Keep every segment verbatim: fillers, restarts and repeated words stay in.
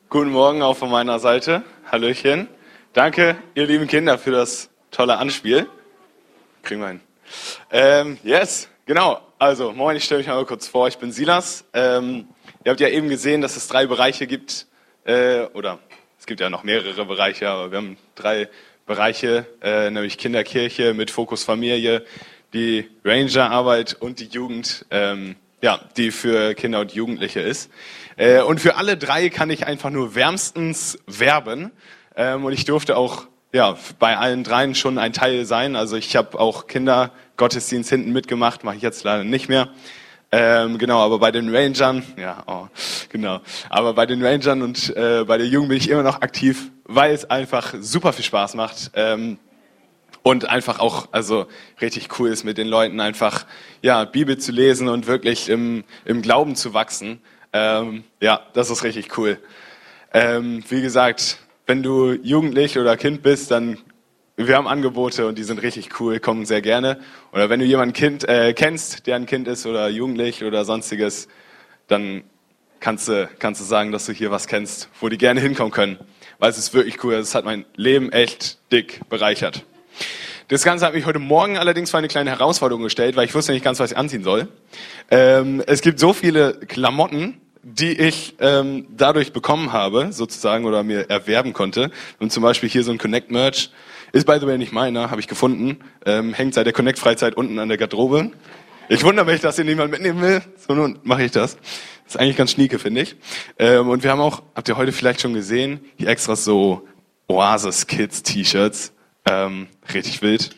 Guten Morgen auch von meiner Seite. Hallöchen. Danke, ihr lieben Kinder, für das tolle Anspiel. Kriegen wir hin. Ähm, yes, genau. Also, moin, ich stelle mich mal kurz vor. Ich bin Silas. Ähm, ihr habt ja eben gesehen, dass es drei Bereiche gibt. Äh, oder es gibt ja noch mehrere Bereiche, aber wir haben drei Bereiche, äh, nämlich Kinderkirche mit Fokus Familie, die Rangerarbeit und die Jugend, ähm, ja, die für Kinder und Jugendliche ist. Äh, und für alle drei kann ich einfach nur wärmstens werben. Ähm, und ich durfte auch ja bei allen dreien schon ein Teil sein. Also ich habe auch Kindergottesdienst hinten mitgemacht, mache ich jetzt leider nicht mehr. Ähm, genau, aber bei den Rangern, ja, oh, genau, aber bei den Rangern und äh, bei der Jugend bin ich immer noch aktiv, weil es einfach super viel Spaß macht. Ähm, Und einfach auch, also richtig cool ist, mit den Leuten einfach ja Bibel zu lesen und wirklich im im Glauben zu wachsen. Ähm, ja, das ist richtig cool. Ähm, wie gesagt, wenn du Jugendlich oder Kind bist, dann wir haben Angebote und die sind richtig cool, kommen sehr gerne. Oder wenn du jemanden kind, äh, kennst, der ein Kind ist oder Jugendlich oder sonstiges, dann kannst du kannst du sagen, dass du hier was kennst, wo die gerne hinkommen können, weil es ist wirklich cool. Es hat mein Leben echt dick bereichert. Das Ganze hat mich heute Morgen allerdings vor eine kleine Herausforderung gestellt, weil ich wusste nicht ganz, was ich anziehen soll. Ähm, es gibt so viele Klamotten, die ich ähm, dadurch bekommen habe, sozusagen, oder mir erwerben konnte. Und zum Beispiel hier so ein Connect-Merch. Ist by the way nicht meiner, habe ich gefunden. Ähm, hängt seit der Connect-Freizeit unten an der Garderobe. Ich wundere mich, dass hier niemand mitnehmen will. So, nun mache ich das. Das ist eigentlich ganz schnieke, finde ich. Ähm, und wir haben auch, habt ihr heute vielleicht schon gesehen, hier extra so Oasis-Kids-T-Shirts. Ähm, richtig wild.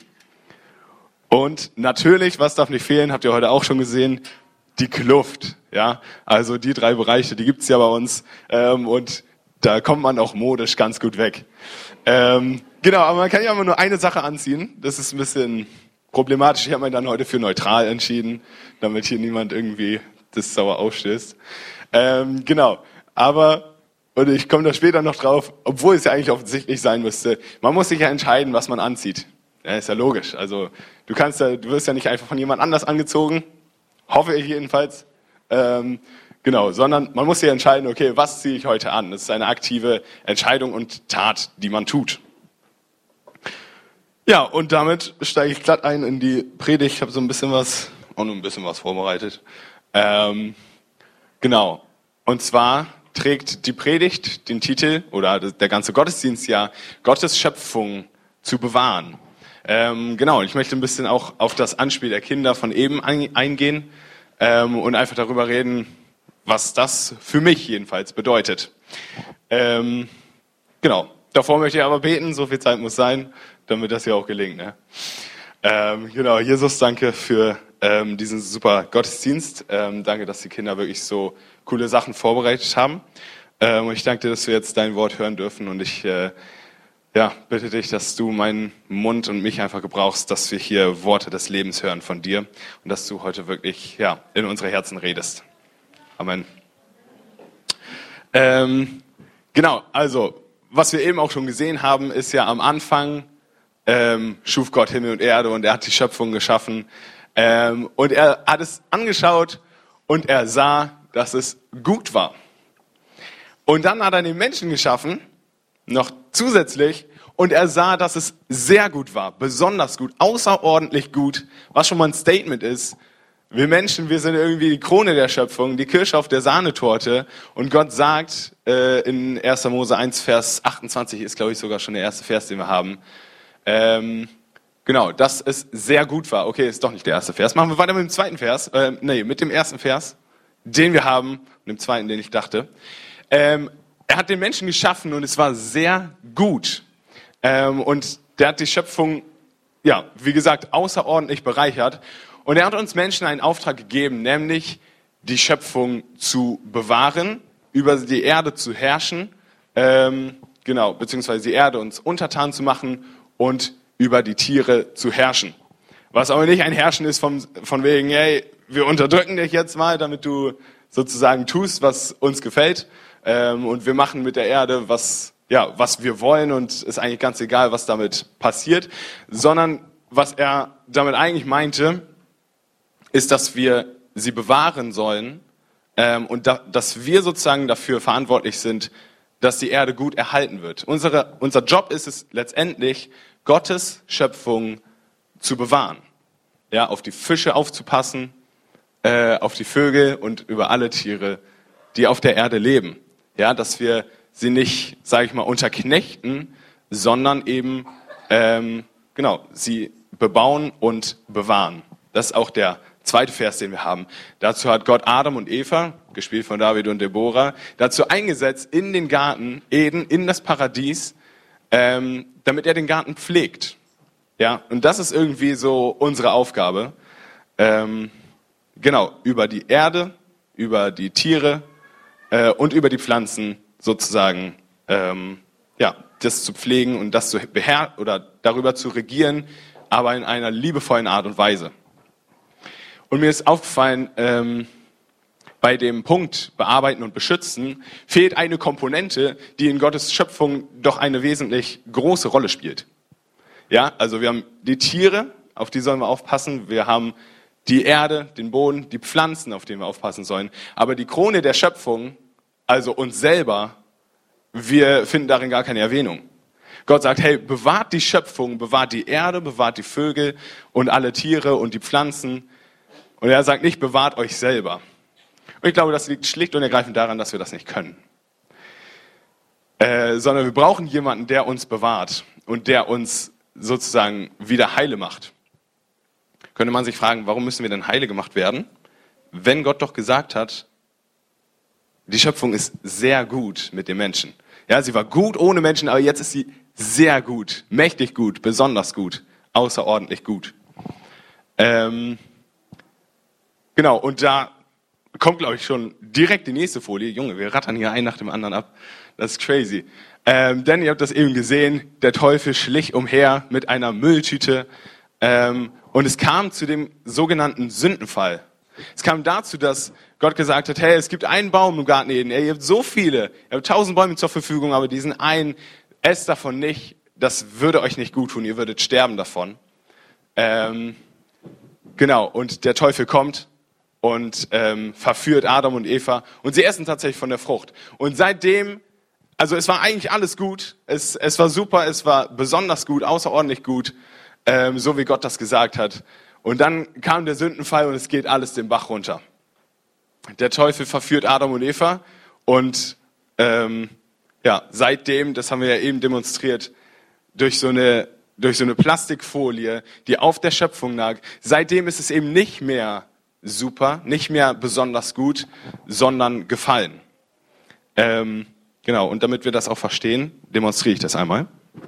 Und natürlich, was darf nicht fehlen, habt ihr heute auch schon gesehen, die Kluft. Ja, also die drei Bereiche, die gibt's ja bei uns. Ähm, und da kommt man auch modisch ganz gut weg. Ähm, genau, aber man kann ja immer nur eine Sache anziehen. Das ist ein bisschen problematisch. Ich habe mich dann heute für neutral entschieden, damit hier niemand irgendwie das sauer aufstößt. Ähm, genau, aber und ich komme da später noch drauf, obwohl es ja eigentlich offensichtlich sein müsste. Man muss sich ja entscheiden, was man anzieht. Ja, ist ja logisch. Also du kannst ja, du wirst ja nicht einfach von jemand anders angezogen, hoffe ich jedenfalls. Ähm, genau, sondern man muss sich entscheiden, okay, was ziehe ich heute an? Das ist eine aktive Entscheidung und Tat, die man tut. Ja, und damit steige ich glatt ein in die Predigt. Ich habe so ein bisschen was, auch nur ein bisschen was vorbereitet. Ähm, genau, und zwar trägt die Predigt den Titel, oder der ganze Gottesdienst ja, Gottes Schöpfung zu bewahren. Ähm, genau, ich möchte ein bisschen auch auf das Anspiel der Kinder von eben eingehen ähm, und einfach darüber reden, was das für mich jedenfalls bedeutet. Ähm, genau, davor möchte ich aber beten, so viel Zeit muss sein, damit das hier auch gelingt. Ne? Ähm, genau, Jesus, danke für ähm, diesen super Gottesdienst. Ähm, danke, dass die Kinder wirklich so coole Sachen vorbereitet haben. Ähm, und ich danke dir, dass wir jetzt dein Wort hören dürfen. Und ich äh, ja, bitte dich, dass du meinen Mund und mich einfach gebrauchst, dass wir hier Worte des Lebens hören von dir. Und dass du heute wirklich ja, in unsere Herzen redest. Amen. Ähm, genau, also, was wir eben auch schon gesehen haben, ist ja am Anfang ähm, schuf Gott Himmel und Erde und er hat die Schöpfung geschaffen. Ähm, und er hat es angeschaut und er sah, dass es gut war. Und dann hat er den Menschen geschaffen, noch zusätzlich, und er sah, dass es sehr gut war, besonders gut, außerordentlich gut, was schon mal ein Statement ist. Wir Menschen, wir sind irgendwie die Krone der Schöpfung, die Kirsche auf der Sahnetorte. Und Gott sagt äh, in erster Mose eins, Vers achtundzwanzig, ist glaube ich sogar schon der erste Vers, den wir haben, ähm, genau, dass es sehr gut war. Okay, ist doch nicht der erste Vers. Machen wir weiter mit dem zweiten Vers. Äh, nee, mit dem ersten Vers, den wir haben, und dem zweiten, den ich dachte. Ähm, er hat den Menschen geschaffen und es war sehr gut. Ähm, und der hat die Schöpfung, ja, wie gesagt, außerordentlich bereichert. Und er hat uns Menschen einen Auftrag gegeben, nämlich die Schöpfung zu bewahren, über die Erde zu herrschen, ähm, genau, beziehungsweise die Erde uns untertan zu machen und über die Tiere zu herrschen. Was aber nicht ein Herrschen ist von, von wegen, hey, wir unterdrücken dich jetzt mal, damit du sozusagen tust, was uns gefällt. Ähm, und wir machen mit der Erde, was, ja, was wir wollen und ist eigentlich ganz egal, was damit passiert. Sondern was er damit eigentlich meinte, ist, dass wir sie bewahren sollen ähm, und da, dass wir sozusagen dafür verantwortlich sind, dass die Erde gut erhalten wird. Unsere, unser Job ist es letztendlich, Gottes Schöpfung zu bewahren. Ja, auf die Fische aufzupassen, äh, auf die Vögel und über alle Tiere, die auf der Erde leben. Ja, dass wir sie nicht, sage ich mal, unterknechten, sondern eben ähm, genau sie bebauen und bewahren. Das ist auch der zweite Vers, den wir haben. Dazu hat Gott Adam und Eva, gespielt von David und Deborah, dazu eingesetzt in den Garten Eden, in das Paradies, ähm, damit er den Garten pflegt. Ja, und das ist irgendwie so unsere Aufgabe. Ähm, genau, über die Erde, über die Tiere äh, und über die Pflanzen sozusagen, ähm, ja, das zu pflegen und das zu beherrschen oder darüber zu regieren, aber in einer liebevollen Art und Weise. Und mir ist aufgefallen, ähm, bei dem Punkt Bearbeiten und Beschützen fehlt eine Komponente, die in Gottes Schöpfung doch eine wesentlich große Rolle spielt. Ja, also wir haben die Tiere, auf die sollen wir aufpassen. Wir haben die Erde, den Boden, die Pflanzen, auf die wir aufpassen sollen. Aber die Krone der Schöpfung, also uns selber, wir finden darin gar keine Erwähnung. Gott sagt, hey, bewahrt die Schöpfung, bewahrt die Erde, bewahrt die Vögel und alle Tiere und die Pflanzen. Und er sagt nicht, bewahrt euch selber. Und ich glaube, das liegt schlicht und ergreifend daran, dass wir das nicht können. Äh, sondern wir brauchen jemanden, der uns bewahrt und der uns sozusagen wieder heile macht. Könnte man sich fragen, warum müssen wir denn heile gemacht werden, wenn Gott doch gesagt hat, die Schöpfung ist sehr gut mit den Menschen. Ja, sie war gut ohne Menschen, aber jetzt ist sie sehr gut, mächtig gut, besonders gut, außerordentlich gut. Ähm, genau, und da kommt, glaube ich, schon direkt die nächste Folie. Junge, wir rattern hier einen nach dem anderen ab. Das ist crazy. Ähm, denn ihr habt das eben gesehen, der Teufel schlich umher mit einer Mülltüte ähm, und es kam zu dem sogenannten Sündenfall. Es kam dazu, dass Gott gesagt hat, hey, es gibt einen Baum im Garten Eden, ihr habt so viele, ihr habt tausend Bäume zur Verfügung, aber diesen einen, esst davon nicht, das würde euch nicht gut tun, ihr würdet sterben davon. Ähm, genau, und der Teufel kommt und ähm, verführt Adam und Eva und sie essen tatsächlich von der Frucht. Und seitdem, also es war eigentlich alles gut, es, es war super, es war besonders gut, außerordentlich gut, ähm, so wie Gott das gesagt hat. Und dann kam der Sündenfall und es geht alles den Bach runter. Der Teufel verführt Adam und Eva und ähm, ja, seitdem, das haben wir ja eben demonstriert, durch so eine, durch so eine Plastikfolie, die auf der Schöpfung lag, seitdem ist es eben nicht mehr super, nicht mehr besonders gut, sondern gefallen. Ähm, genau, und damit wir das auch verstehen, demonstriere ich das einmal.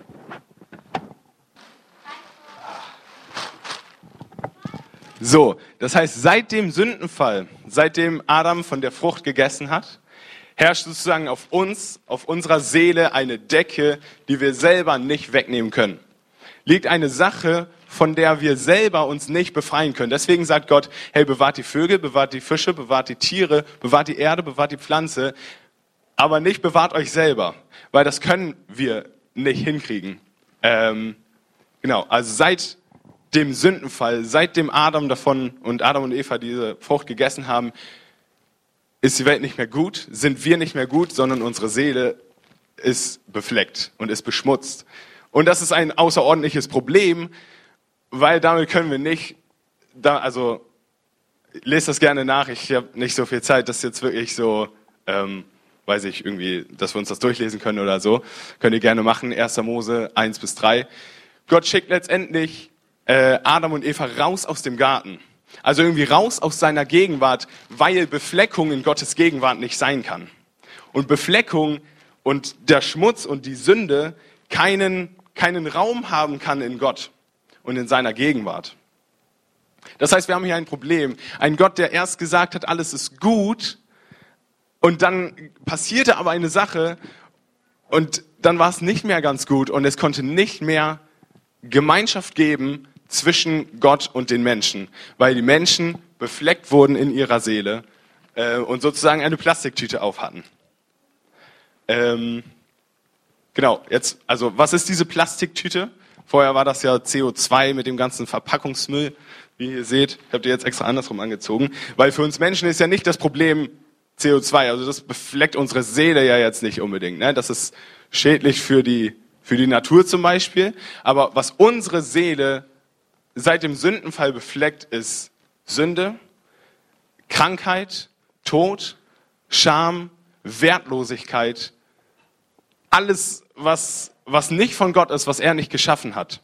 So, das heißt, seit dem Sündenfall, seitdem Adam von der Frucht gegessen hat, herrscht sozusagen auf uns, auf unserer Seele eine Decke, die wir selber nicht wegnehmen können. Liegt eine Sache, von der wir selber uns nicht befreien können. Deswegen sagt Gott, hey, bewahrt die Vögel, bewahrt die Fische, bewahrt die Tiere, bewahrt die Erde, bewahrt die Pflanze, aber nicht bewahrt euch selber, weil das können wir nicht hinkriegen. Ähm, genau, also seit dem Sündenfall, seitdem Adam davon und Adam und Eva diese Frucht gegessen haben, ist die Welt nicht mehr gut, sind wir nicht mehr gut, sondern unsere Seele ist befleckt und ist beschmutzt. Und das ist ein außerordentliches Problem, weil damit können wir nicht, da, also lest das gerne nach, ich habe nicht so viel Zeit, das ist jetzt wirklich so, ähm, weiß ich, irgendwie, dass wir uns das durchlesen können oder so, könnt ihr gerne machen, erster Mose eins bis drei. Gott schickt letztendlich äh, Adam und Eva raus aus dem Garten, also irgendwie raus aus seiner Gegenwart, weil Befleckung in Gottes Gegenwart nicht sein kann. Und Befleckung und der Schmutz und die Sünde keinen, keinen Raum haben kann in Gott und in seiner Gegenwart. Das heißt, wir haben hier ein Problem. Ein Gott, der erst gesagt hat, alles ist gut, und dann passierte aber eine Sache und dann war es nicht mehr ganz gut und es konnte nicht mehr Gemeinschaft geben zwischen Gott und den Menschen, weil die Menschen befleckt wurden in ihrer Seele äh, und sozusagen eine Plastiktüte auf hatten. Ähm, genau, jetzt, also was ist diese Plastiktüte? Vorher war das ja C O zwei mit dem ganzen Verpackungsmüll, wie ihr seht. Ich habe die jetzt extra andersrum angezogen, weil für uns Menschen ist ja nicht das Problem C O zwei, also das befleckt unsere Seele ja jetzt nicht unbedingt. Ne? Das ist schädlich für die, für die Natur zum Beispiel. Aber was unsere Seele seit dem Sündenfall befleckt, ist Sünde, Krankheit, Tod, Scham, Wertlosigkeit. Alles, was, was nicht von Gott ist, was er nicht geschaffen hat.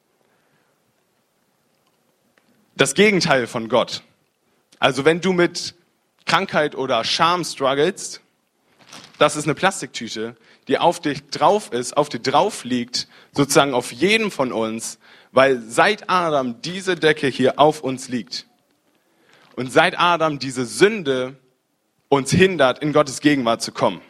Das Gegenteil von Gott. Also wenn du mit Krankheit oder Scham strugglest, das ist eine Plastiktüte, die auf dich drauf ist, auf dir drauf liegt, sozusagen auf jedem von uns, weil seit Adam diese Decke hier auf uns liegt. Und seit Adam diese Sünde uns hindert, in Gottes Gegenwart zu kommen.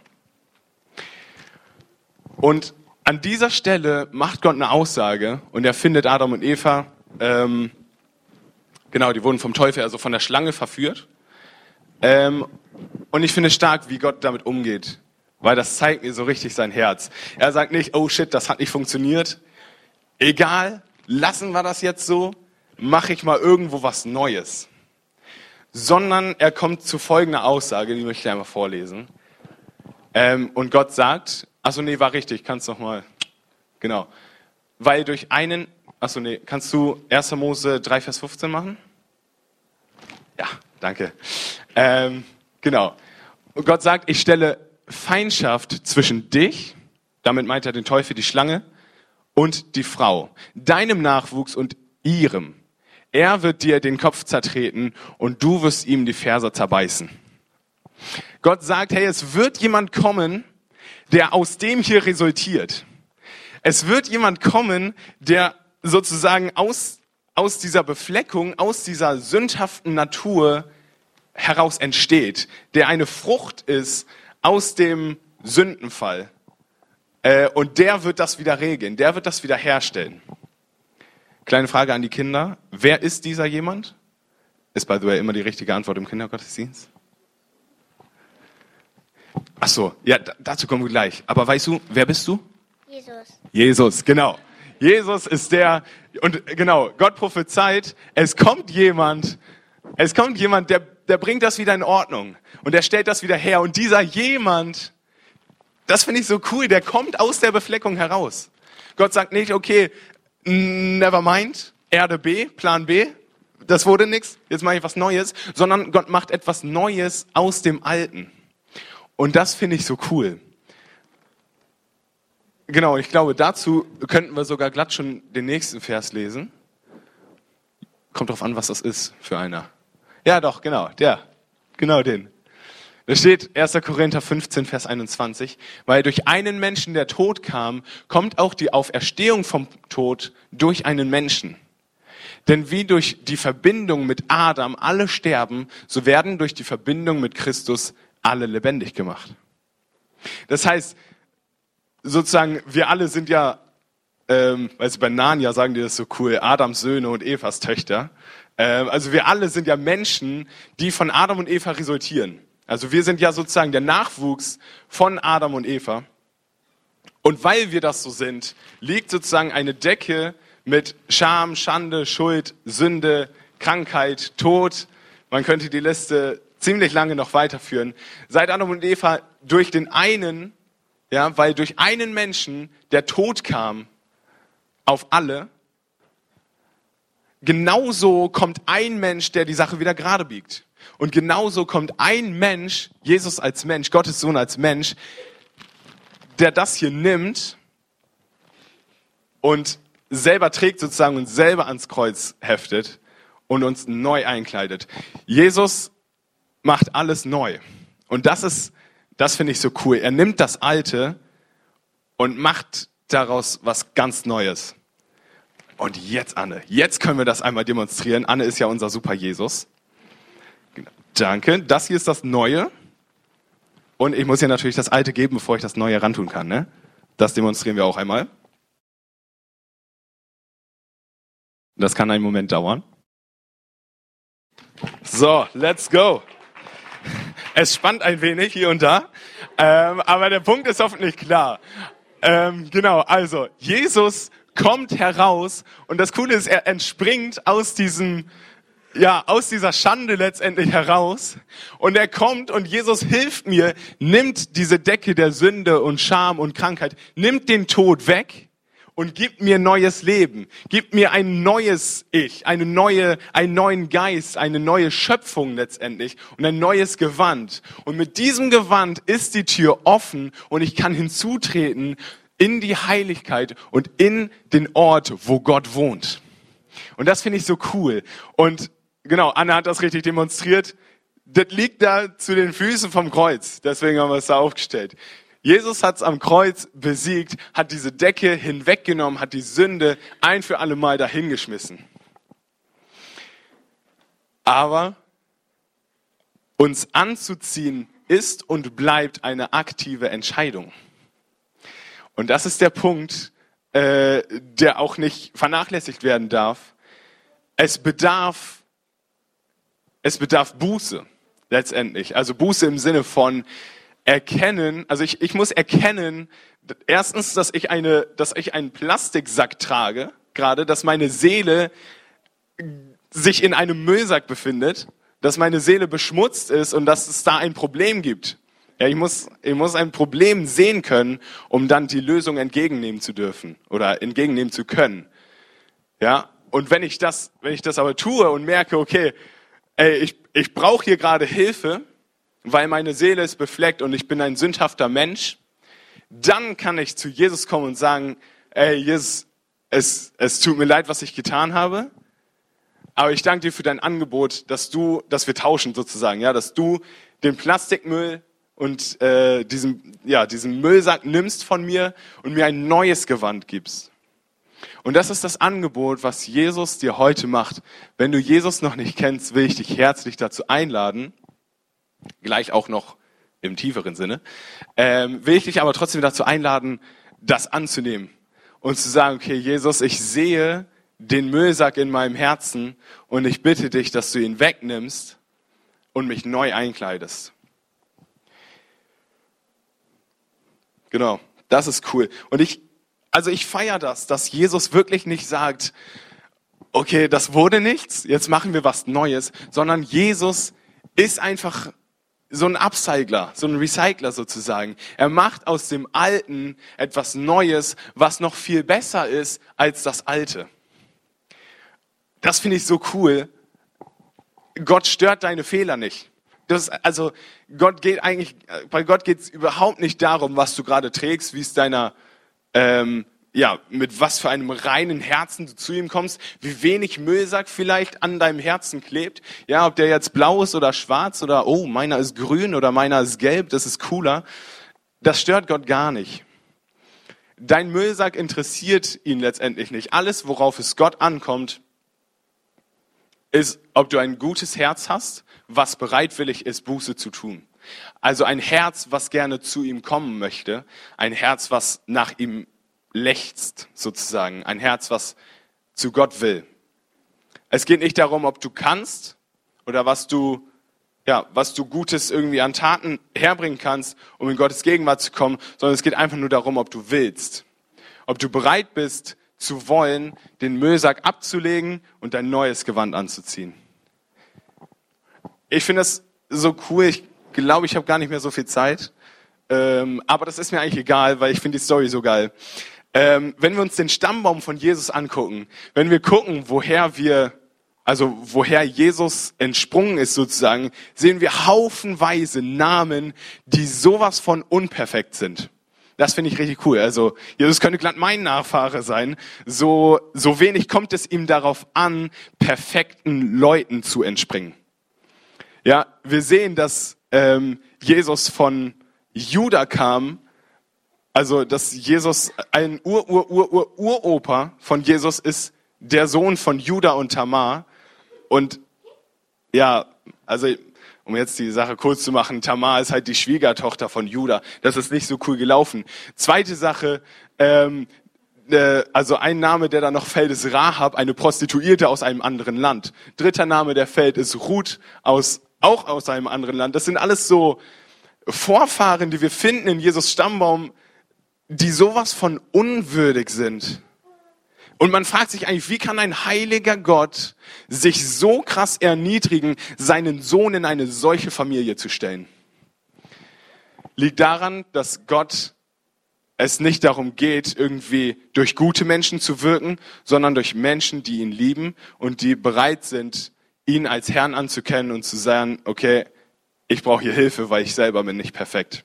Und an dieser Stelle macht Gott eine Aussage und er findet Adam und Eva, ähm, genau, die wurden vom Teufel, also von der Schlange verführt. Ähm, und ich finde stark, wie Gott damit umgeht, weil das zeigt mir so richtig sein Herz. Er sagt nicht, oh shit, das hat nicht funktioniert. Egal, lassen wir das jetzt so, mache ich mal irgendwo was Neues. Sondern er kommt zu folgender Aussage, die möchte ich einmal vorlesen. Ähm, und Gott sagt, achso, nee, war richtig, kannst noch mal, genau. Weil durch einen, achso, nee, kannst du erster Mose drei, Vers fünfzehn machen? Ja, danke. Ähm, genau. Und Gott sagt, ich stelle Feindschaft zwischen dich, damit meint er den Teufel, die Schlange, und die Frau, deinem Nachwuchs und ihrem. Er wird dir den Kopf zertreten und du wirst ihm die Ferse zerbeißen. Gott sagt, hey, es wird jemand kommen, der aus dem hier resultiert. Es wird jemand kommen, der sozusagen aus, aus dieser Befleckung, aus dieser sündhaften Natur heraus entsteht, der eine Frucht ist aus dem Sündenfall. Äh, und der wird das wieder regeln, der wird das wieder herstellen. Kleine Frage an die Kinder. Wer ist dieser jemand? Ist by the way immer die richtige Antwort im Kindergottesdienst. Ach so, ja, dazu kommen wir gleich. Aber weißt du, wer bist du? Jesus. Jesus, genau. Jesus ist der, und genau, Gott prophezeit, es kommt jemand, es kommt jemand, der, der bringt das wieder in Ordnung. Und der stellt das wieder her. Und dieser jemand, das finde ich so cool, der kommt aus der Befleckung heraus. Gott sagt nicht, okay, never mind, Erde B, Plan B, das wurde nix, jetzt mache ich was Neues, sondern Gott macht etwas Neues aus dem Alten. Und das finde ich so cool. Genau, ich glaube, dazu könnten wir sogar glatt schon den nächsten Vers lesen. Kommt drauf an, was das ist für einer. Ja, doch, genau, der. Genau den. Da steht erster Korinther fünfzehn, Vers einundzwanzig. Weil durch einen Menschen der Tod kam, kommt auch die Auferstehung vom Tod durch einen Menschen. Denn wie durch die Verbindung mit Adam alle sterben, so werden durch die Verbindung mit Christus alle lebendig gemacht. Das heißt, sozusagen, wir alle sind ja, ähm, weißt du, bei Narnia sagen die das so cool, Adams Söhne und Evas Töchter. Ähm, also wir alle sind ja Menschen, die von Adam und Eva resultieren. Also wir sind ja sozusagen der Nachwuchs von Adam und Eva. Und weil wir das so sind, liegt sozusagen eine Decke mit Scham, Schande, Schuld, Sünde, Krankheit, Tod. Man könnte die Liste ziemlich lange noch weiterführen. Seit Adam und Eva durch den einen, ja, weil durch einen Menschen der Tod kam auf alle, genauso kommt ein Mensch, der die Sache wieder gerade biegt. Und genauso kommt ein Mensch, Jesus als Mensch, Gottes Sohn als Mensch, der das hier nimmt und selber trägt sozusagen und selber ans Kreuz heftet und uns neu einkleidet. Jesus macht alles neu. Und das ist, das finde ich so cool. Er nimmt das Alte und macht daraus was ganz Neues. Und jetzt, Anne, jetzt können wir das einmal demonstrieren. Anne ist ja unser super Jesus. Danke. Das hier ist das Neue. Und ich muss ja natürlich das Alte geben, bevor ich das Neue rantun kann. Ne? Das demonstrieren wir auch einmal. Das kann einen Moment dauern. So, let's go. Es spannt ein wenig hier und da, ähm, aber der Punkt ist hoffentlich klar. Ähm, genau, also Jesus kommt heraus und das Coole ist, er entspringt aus diesem ja, aus dieser Schande letztendlich heraus. Und er kommt und Jesus hilft mir, nimmt diese Decke der Sünde und Scham und Krankheit, nimmt den Tod weg und gibt mir neues Leben, gibt mir ein neues Ich, eine neue, einen neuen Geist, eine neue Schöpfung letztendlich und ein neues Gewand. Und mit diesem Gewand ist die Tür offen und ich kann hinzutreten in die Heiligkeit und in den Ort, wo Gott wohnt. Und das finde ich so cool. Und genau, Anna hat das richtig demonstriert. Das liegt da zu den Füßen vom Kreuz. Deswegen haben wir es da aufgestellt. Jesus hat es am Kreuz besiegt, hat diese Decke hinweggenommen, hat die Sünde ein für alle Mal dahingeschmissen. Aber uns anzuziehen ist und bleibt eine aktive Entscheidung. Und das ist der Punkt, äh, der auch nicht vernachlässigt werden darf. Es bedarf, es bedarf Buße letztendlich. Also Buße im Sinne von erkennen, also ich, ich muss erkennen, erstens, dass ich eine, dass ich einen Plastiksack trage, gerade, dass meine Seele sich in einem Müllsack befindet, dass meine Seele beschmutzt ist und dass es da ein Problem gibt. Ja, ich muss, ich muss ein Problem sehen können, um dann die Lösung entgegennehmen zu dürfen oder entgegennehmen zu können. Ja, und wenn ich das, wenn ich das aber tue und merke, okay, ey, ich, ich brauche hier gerade Hilfe, weil meine Seele ist befleckt und ich bin ein sündhafter Mensch, dann kann ich zu Jesus kommen und sagen, ey, Jesus, es, es tut mir leid, was ich getan habe, aber ich danke dir für dein Angebot, dass du, dass wir tauschen sozusagen, ja, dass du den Plastikmüll und äh, diesen, ja, diesen Müllsack nimmst von mir und mir ein neues Gewand gibst. Und das ist das Angebot, was Jesus dir heute macht. Wenn du Jesus noch nicht kennst, will ich dich herzlich dazu einladen, gleich auch noch im tieferen Sinne, ähm, will ich dich aber trotzdem dazu einladen, das anzunehmen und zu sagen, okay, Jesus, ich sehe den Müllsack in meinem Herzen und ich bitte dich, dass du ihn wegnimmst und mich neu einkleidest. Genau, das ist cool. Und ich, also ich feiere das, dass Jesus wirklich nicht sagt, okay, das wurde nichts, jetzt machen wir was Neues, sondern Jesus ist einfach so ein Upcycler, so ein Recycler sozusagen. Er macht aus dem Alten etwas Neues, was noch viel besser ist als das Alte. Das finde ich so cool. Gott stört deine Fehler nicht. Das, also Gott geht eigentlich, bei Gott geht es überhaupt nicht darum, was du gerade trägst, wie es deiner, ähm, ja, mit was für einem reinen Herzen du zu ihm kommst, wie wenig Müllsack vielleicht an deinem Herzen klebt. Ja, ob der jetzt blau ist oder schwarz oder oh, meiner ist grün oder meiner ist gelb, das ist cooler. Das stört Gott gar nicht. Dein Müllsack interessiert ihn letztendlich nicht. Alles, worauf es Gott ankommt, ist, ob du ein gutes Herz hast, was bereitwillig ist, Buße zu tun. Also ein Herz, was gerne zu ihm kommen möchte, ein Herz, was nach ihm lechzt, sozusagen, ein Herz, was zu Gott will. Es geht nicht darum, ob du kannst oder was du, ja, was du Gutes irgendwie an Taten herbringen kannst, um in Gottes Gegenwart zu kommen, sondern es geht einfach nur darum, ob du willst, ob du bereit bist, zu wollen, den Müllsack abzulegen und ein neues Gewand anzuziehen. Ich finde das so cool. Ich glaube, ich habe gar nicht mehr so viel Zeit. Ähm, aber das ist mir eigentlich egal, weil ich finde die Story so geil. Ähm, wenn wir uns den Stammbaum von Jesus angucken, wenn wir gucken, woher wir, also woher Jesus entsprungen ist sozusagen, sehen wir haufenweise Namen, die sowas von unperfekt sind. Das finde ich richtig cool. Also Jesus könnte glatt mein Nachfahre sein. So, so wenig kommt es ihm darauf an, perfekten Leuten zu entspringen. Ja, wir sehen, dass ähm, Jesus von Juda kam, also dass Jesus, ein Ur-Ur-Ur-Ur-Uropa von Jesus ist der Sohn von Juda und Tamar. Und ja, also um jetzt die Sache kurz zu machen, Tamar ist halt die Schwiegertochter von Juda. Das ist nicht so cool gelaufen. Zweite Sache, ähm, äh, also ein Name, der da noch fällt, ist Rahab, eine Prostituierte aus einem anderen Land. Dritter Name, der fällt, ist Ruth, aus, auch aus einem anderen Land. Das sind alles so Vorfahren, die wir finden in Jesus Stammbaum, die sowas von unwürdig sind. Und man fragt sich eigentlich, wie kann ein heiliger Gott sich so krass erniedrigen, seinen Sohn in eine solche Familie zu stellen? Liegt daran, dass Gott es nicht darum geht, irgendwie durch gute Menschen zu wirken, sondern durch Menschen, die ihn lieben und die bereit sind, ihn als Herrn anzukennen und zu sagen, okay, ich brauche hier Hilfe, weil ich selber bin nicht perfekt.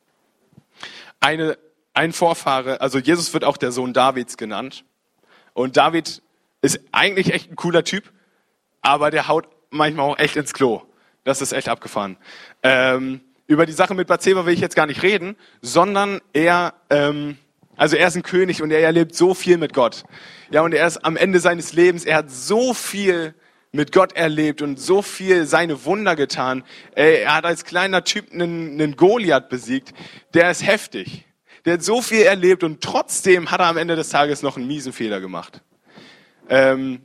Eine, ein Vorfahre, also Jesus wird auch der Sohn Davids genannt. Und David ist eigentlich echt ein cooler Typ, aber der haut manchmal auch echt ins Klo. Das ist echt abgefahren. Ähm, über die Sache mit Bathseba will ich jetzt gar nicht reden, sondern er, ähm, also er ist ein König und er erlebt so viel mit Gott. Ja, und er ist am Ende seines Lebens, er hat so viel mit Gott erlebt und so viel seine Wunder getan. Er hat als kleiner Typ einen, einen Goliath besiegt, der ist heftig. Der hat so viel erlebt und trotzdem hat er am Ende des Tages noch einen miesen Fehler gemacht. Ähm,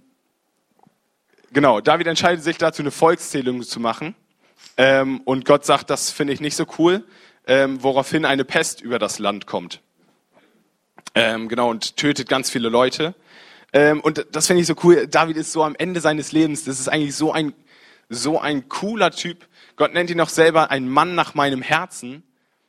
genau, David entscheidet sich dazu, eine Volkszählung zu machen. Ähm, und Gott sagt, das finde ich nicht so cool, ähm, woraufhin eine Pest über das Land kommt. Ähm, genau, und tötet ganz viele Leute. Ähm, und das finde ich so cool. David ist so am Ende seines Lebens, das ist eigentlich so ein, so ein cooler Typ. Gott nennt ihn auch selber ein Mann nach meinem Herzen.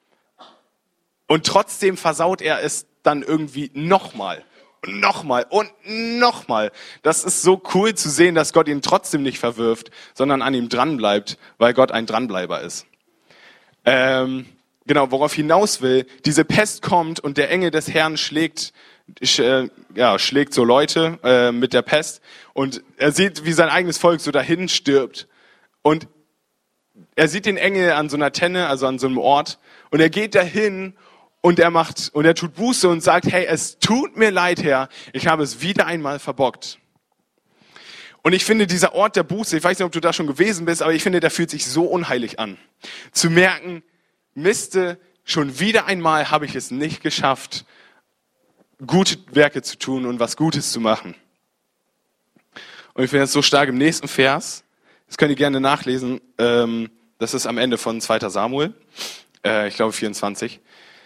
Und trotzdem versaut er es dann irgendwie nochmal und nochmal und nochmal. Das ist so cool zu sehen, dass Gott ihn trotzdem nicht verwirft, sondern an ihm dranbleibt, weil Gott ein Dranbleiber ist. Ähm, genau, worauf ich hinaus will, diese Pest kommt und der Engel des Herrn schlägt, äh, ja, schlägt so Leute äh, mit der Pest und er sieht, wie sein eigenes Volk so dahin stirbt und er sieht den Engel an so einer Tenne, also an so einem Ort und er geht dahin und er macht, und er tut Buße und sagt, hey, es tut mir leid, Herr, ich habe es wieder einmal verbockt. Und ich finde, dieser Ort der Buße, ich weiß nicht, ob du da schon gewesen bist, aber ich finde, der fühlt sich so unheilig an. Zu merken, Miste, schon wieder einmal habe ich es nicht geschafft, gute Werke zu tun und was Gutes zu machen. Und ich finde das so stark im nächsten Vers, das könnt ihr gerne nachlesen, das ist am Ende von zweiter Samuel, ich glaube vierundzwanzig.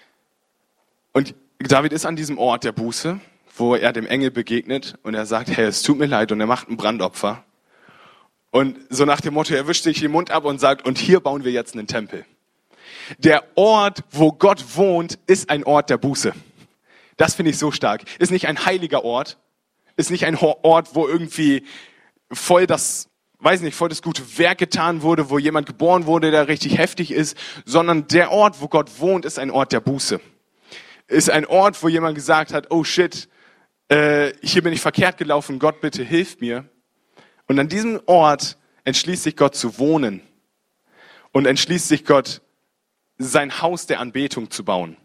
Und David ist an diesem Ort der Buße, wo er dem Engel begegnet und er sagt, hey, es tut mir leid und er macht ein Brandopfer. Und so nach dem Motto, er wischt sich den Mund ab und sagt, und hier bauen wir jetzt einen Tempel. Der Ort, wo Gott wohnt, ist ein Ort der Buße. Das finde ich so stark. Ist nicht ein heiliger Ort, ist nicht ein Ort, wo irgendwie voll das, weiß nicht, voll das gute Werk getan wurde, wo jemand geboren wurde, der richtig heftig ist, sondern der Ort, wo Gott wohnt, ist ein Ort der Buße. Ist ein Ort, wo jemand gesagt hat, oh shit, äh, hier bin ich verkehrt gelaufen, Gott bitte hilf mir. Und an diesem Ort entschließt sich Gott zu wohnen und entschließt sich Gott, sein Haus der Anbetung zu bauen.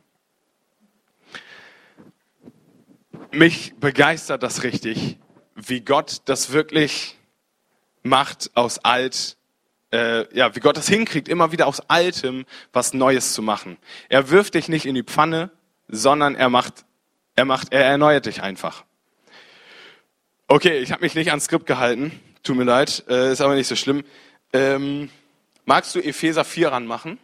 Mich begeistert das richtig, wie Gott das wirklich macht aus alt, äh, ja, wie Gott das hinkriegt, immer wieder aus Altem was Neues zu machen. Er wirft dich nicht in die Pfanne, sondern er macht, er macht, er erneuert dich einfach. Okay, ich habe mich nicht ans Skript gehalten, tut mir leid, äh, ist aber nicht so schlimm. Ähm, magst du Epheser vier ranmachen?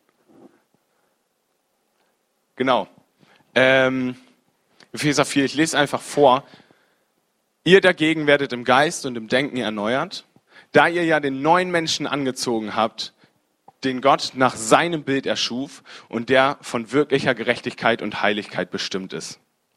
Genau. Ähm, Epheser vier, ich lese einfach vor. Ihr dagegen werdet im Geist und im Denken erneuert, da ihr ja den neuen Menschen angezogen habt, den Gott nach seinem Bild erschuf und der von wirklicher Gerechtigkeit und Heiligkeit bestimmt ist.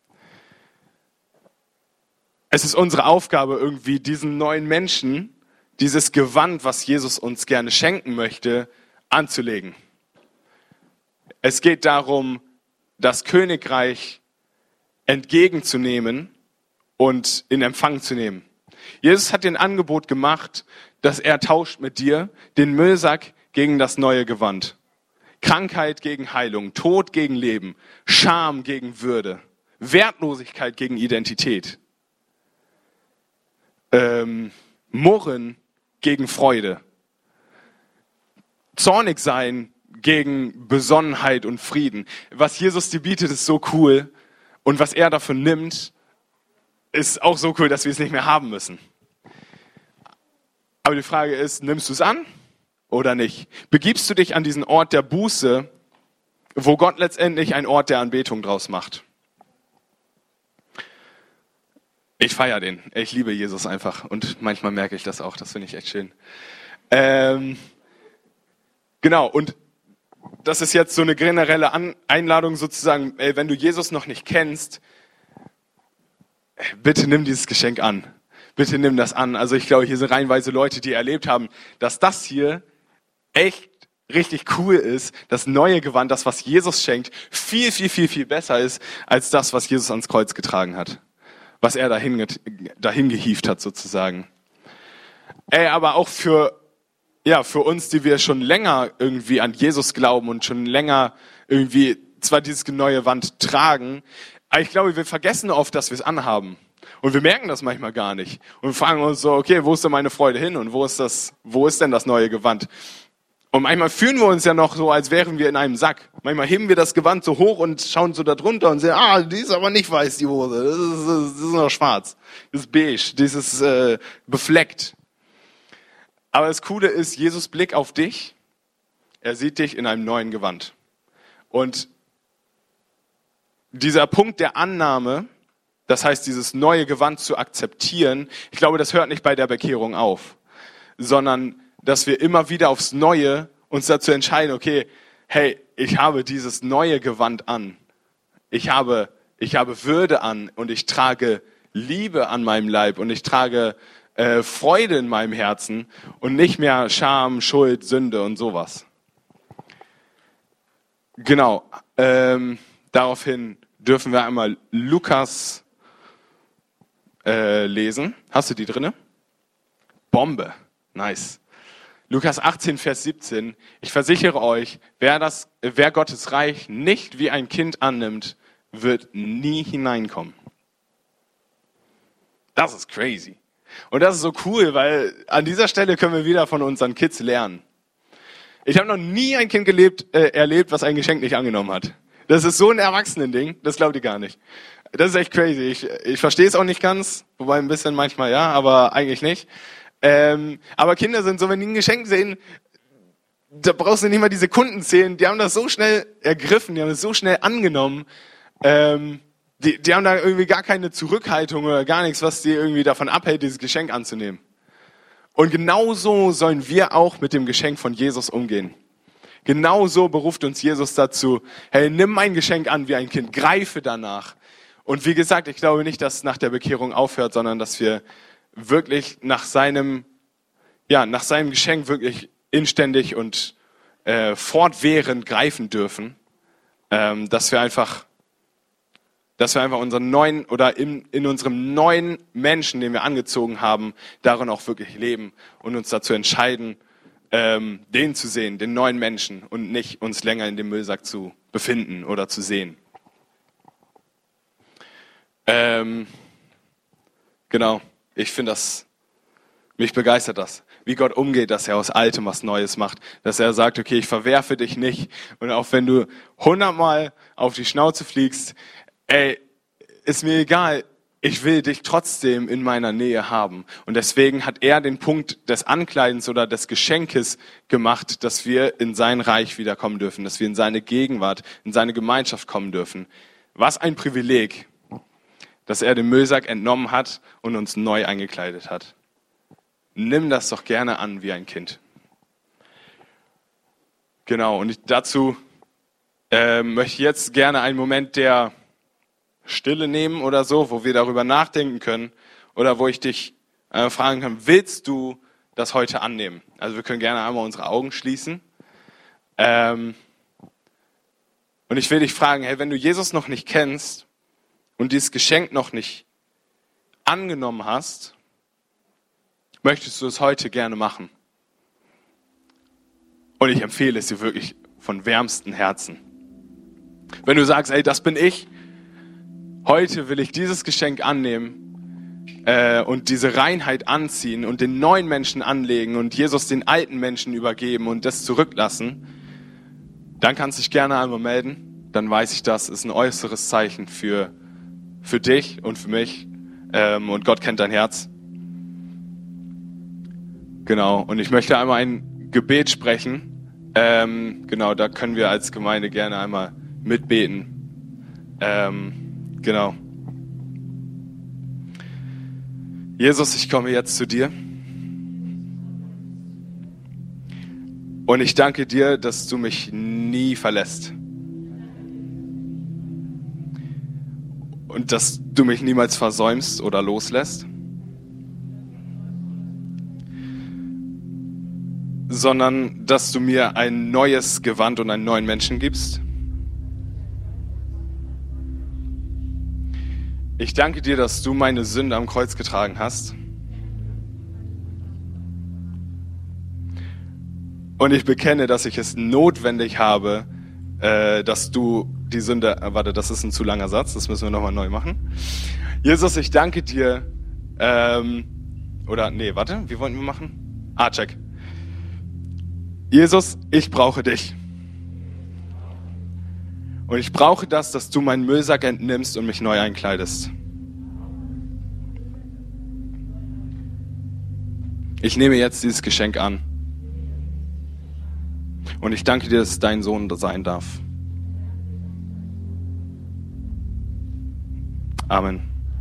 Es ist unsere Aufgabe, irgendwie diesen neuen Menschen, dieses Gewand, was Jesus uns gerne schenken möchte, anzulegen. Es geht darum, das Königreich entgegenzunehmen und in Empfang zu nehmen. Jesus hat den Angebot gemacht, dass er tauscht mit dir den Müllsack gegen das neue Gewand. Krankheit gegen Heilung, Tod gegen Leben, Scham gegen Würde, Wertlosigkeit gegen Identität, ähm, Murren gegen Freude, zornig sein gegen Besonnenheit und Frieden. Was Jesus dir bietet, ist so cool und was er dafür nimmt, ist auch so cool, dass wir es nicht mehr haben müssen. Aber die Frage ist, nimmst du es an oder nicht? Begibst du dich an diesen Ort der Buße, wo Gott letztendlich einen Ort der Anbetung draus macht? Ich feiere den. Ich liebe Jesus einfach. Und manchmal merke ich das auch. Das finde ich echt schön. Ähm, genau. Und das ist jetzt so eine generelle An- Einladung sozusagen. Ey, wenn du Jesus noch nicht kennst, bitte nimm dieses Geschenk an. Bitte nimm das an. Also ich glaube, hier sind reihenweise Leute, die erlebt haben, dass das hier echt richtig cool ist. Das neue Gewand, das, was Jesus schenkt, viel, viel, viel, viel besser ist, als das, was Jesus ans Kreuz getragen hat. Was er dahin, get- dahin gehievt hat, sozusagen. Ey, aber auch für, ja, für uns, die wir schon länger irgendwie an Jesus glauben und schon länger irgendwie zwar dieses neue Gewand tragen, aber ich glaube, wir vergessen oft, dass wir es anhaben. Und wir merken das manchmal gar nicht. Und wir fragen uns so, okay, wo ist denn meine Freude hin? Und wo ist das, wo ist denn das neue Gewand? Und manchmal fühlen wir uns ja noch so, als wären wir in einem Sack. Manchmal heben wir das Gewand so hoch und schauen so da drunter und sehen, ah, die ist aber nicht weiß, die Hose. Das ist, das ist noch schwarz. Das ist beige. Das ist äh, befleckt. Aber das Coole ist, Jesus Blick auf dich, er sieht dich in einem neuen Gewand. Und dieser Punkt der Annahme, das heißt, dieses neue Gewand zu akzeptieren, ich glaube, das hört nicht bei der Bekehrung auf, sondern dass wir immer wieder aufs Neue uns dazu entscheiden, okay, hey, ich habe dieses neue Gewand an. Ich habe, ich habe Würde an und ich trage Liebe an meinem Leib und ich trage äh, Freude in meinem Herzen und nicht mehr Scham, Schuld, Sünde und sowas. Genau, ähm, daraufhin dürfen wir einmal Lukas äh, lesen. Hast du die drinne? Bombe, nice. Lukas achtzehn, Vers siebzehn. Ich versichere euch, wer, das, wer Gottes Reich nicht wie ein Kind annimmt, wird nie hineinkommen. Das ist crazy. Und das ist so cool, weil an dieser Stelle können wir wieder von unseren Kids lernen. Ich habe noch nie ein Kind gelebt, äh, erlebt, was ein Geschenk nicht angenommen hat. Das ist so ein Erwachsenending, das glaubt ihr gar nicht. Das ist echt crazy. Ich, ich verstehe es auch nicht ganz, wobei ein bisschen manchmal ja, aber eigentlich nicht. Ähm, aber Kinder sind so, wenn die ein Geschenk sehen, da brauchst du nicht mal die Sekunden zählen. Die haben das so schnell ergriffen, die haben das so schnell angenommen. Ähm, die, die haben da irgendwie gar keine Zurückhaltung oder gar nichts, was die irgendwie davon abhält, dieses Geschenk anzunehmen. Und genauso sollen wir auch mit dem Geschenk von Jesus umgehen. Genauso beruft uns Jesus dazu, hey, nimm mein Geschenk an wie ein Kind, greife danach. Und wie gesagt, ich glaube nicht, dass es nach der Bekehrung aufhört, sondern dass wir wirklich nach seinem, ja, nach seinem Geschenk wirklich inständig und äh, fortwährend greifen dürfen, ähm, dass wir einfach, dass wir einfach unseren neuen oder in, in unserem neuen Menschen, den wir angezogen haben, darin auch wirklich leben und uns dazu entscheiden, ähm, den zu sehen, den neuen Menschen und nicht uns länger in dem Müllsack zu befinden oder zu sehen. Ähm, genau. Ich finde das, mich begeistert das, wie Gott umgeht, dass er aus Altem was Neues macht, dass er sagt, okay, ich verwerfe dich nicht und auch wenn du hundertmal auf die Schnauze fliegst, ey, ist mir egal, ich will dich trotzdem in meiner Nähe haben. Und deswegen hat er den Punkt des Ankleidens oder des Geschenkes gemacht, dass wir in sein Reich wiederkommen dürfen, dass wir in seine Gegenwart, in seine Gemeinschaft kommen dürfen. Was ein Privileg, dass er den Müllsack entnommen hat und uns neu eingekleidet hat. Nimm das doch gerne an wie ein Kind. Genau, und ich, dazu äh, möchte ich jetzt gerne einen Moment der Stille nehmen oder so, wo wir darüber nachdenken können oder wo ich dich äh, fragen kann, willst du das heute annehmen? Also wir können gerne einmal unsere Augen schließen. Ähm, und ich will dich fragen, hey, wenn du Jesus noch nicht kennst, und dieses Geschenk noch nicht angenommen hast, möchtest du es heute gerne machen. Und ich empfehle es dir wirklich von wärmstem Herzen. Wenn du sagst, ey, das bin ich, heute will ich dieses Geschenk annehmen äh, und diese Reinheit anziehen und den neuen Menschen anlegen und Jesus den alten Menschen übergeben und das zurücklassen, dann kannst du dich gerne einmal melden. Dann weiß ich, das ist ein äußeres Zeichen für Für dich und für mich. Ähm, und Gott kennt dein Herz. Genau. Und ich möchte einmal ein Gebet sprechen. Ähm, genau, da können wir als Gemeinde gerne einmal mitbeten. Ähm, genau. Jesus, ich komme jetzt zu dir. Und ich danke dir, dass du mich nie verlässt. Und dass du mich niemals versäumst oder loslässt. Sondern dass du mir ein neues Gewand und einen neuen Menschen gibst. Ich danke dir, dass du meine Sünde am Kreuz getragen hast. Und ich bekenne, dass ich es notwendig habe, äh, dass du die Sünde, äh, warte, das ist ein zu langer Satz, das müssen wir nochmal neu machen. Jesus, ich danke dir, ähm, oder, nee, warte, wie wollten wir machen? Ah, check. Jesus, ich brauche dich. Und ich brauche das, dass du meinen Müllsack entnimmst und mich neu einkleidest. Ich nehme jetzt dieses Geschenk an. Und ich danke dir, dass es dein Sohn sein darf. Amen.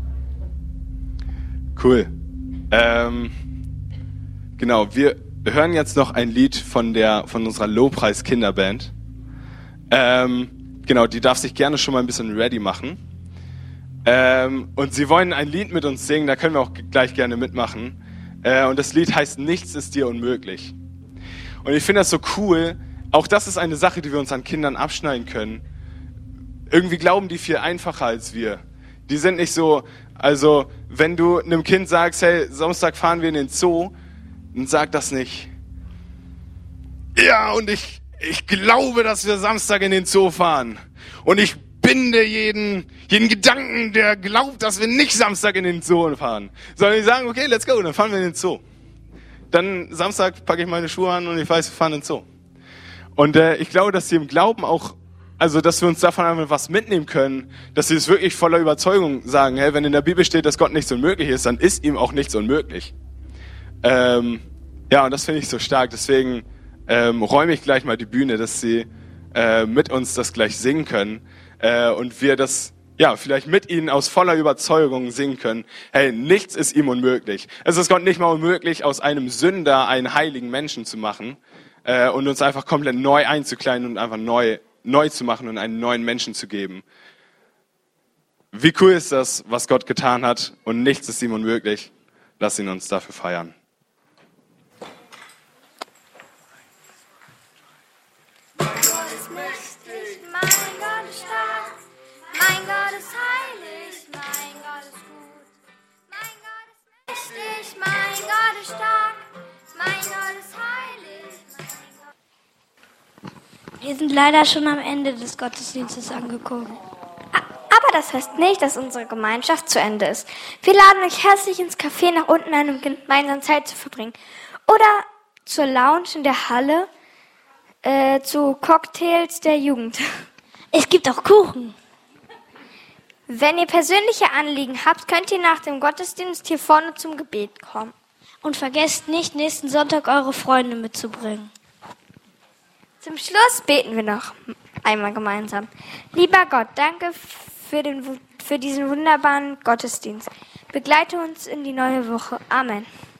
Cool. Ähm, genau, wir hören jetzt noch ein Lied von der von unserer Lobpreis-Kinderband. Ähm, genau, die darf sich gerne schon mal ein bisschen ready machen. Ähm, und sie wollen ein Lied mit uns singen, da können wir auch gleich gerne mitmachen. Äh, und das Lied heißt Nichts ist dir unmöglich. Und ich finde das so cool. Auch das ist eine Sache, die wir uns an Kindern abschneiden können. Irgendwie glauben die viel einfacher als wir. Die sind nicht so, also wenn du einem Kind sagst, hey, Samstag fahren wir in den Zoo, dann sag das nicht. Ja, und ich, ich glaube, dass wir Samstag in den Zoo fahren. Und ich binde jeden, jeden Gedanken, der glaubt, dass wir nicht Samstag in den Zoo fahren. Sondern die sagen, okay, let's go, dann fahren wir in den Zoo. Dann Samstag packe ich meine Schuhe an und ich weiß, wir fahren in den Zoo. Und äh, ich glaube, dass sie im Glauben auch, also dass wir uns davon einfach was mitnehmen können, dass sie es wirklich voller Überzeugung sagen, hey, wenn in der Bibel steht, dass Gott nichts unmöglich ist, dann ist ihm auch nichts unmöglich. Ähm, ja, und das finde ich so stark. Deswegen ähm, räume ich gleich mal die Bühne, dass sie äh, mit uns das gleich singen können äh, und wir das ja vielleicht mit ihnen aus voller Überzeugung singen können. Hey, nichts ist ihm unmöglich. Es ist Gott nicht mal unmöglich, aus einem Sünder einen heiligen Menschen zu machen. Äh, und uns einfach komplett neu einzukleiden und einfach neu, neu zu machen und einen neuen Menschen zu geben. Wie cool ist das, was Gott getan hat und nichts ist ihm unmöglich. Lass ihn uns dafür feiern. Mein Gott ist mächtig, mein Gott ist stark, mein Gott ist heilig, mein Gott ist gut. Mein Gott ist mächtig, mein Gott ist stark, mein Gott ist heilig. Wir sind leider schon am Ende des Gottesdienstes angekommen. Aber das heißt nicht, dass unsere Gemeinschaft zu Ende ist. Wir laden euch herzlich ins Café nach unten ein, um gemeinsam Zeit zu verbringen. Oder zur Lounge in der Halle, äh, zu Cocktails der Jugend. Es gibt auch Kuchen. Wenn ihr persönliche Anliegen habt, könnt ihr nach dem Gottesdienst hier vorne zum Gebet kommen. Und vergesst nicht, nächsten Sonntag eure Freunde mitzubringen. Zum Schluss beten wir noch einmal gemeinsam. Lieber Gott, danke für, den, für diesen wunderbaren Gottesdienst. Begleite uns in die neue Woche. Amen.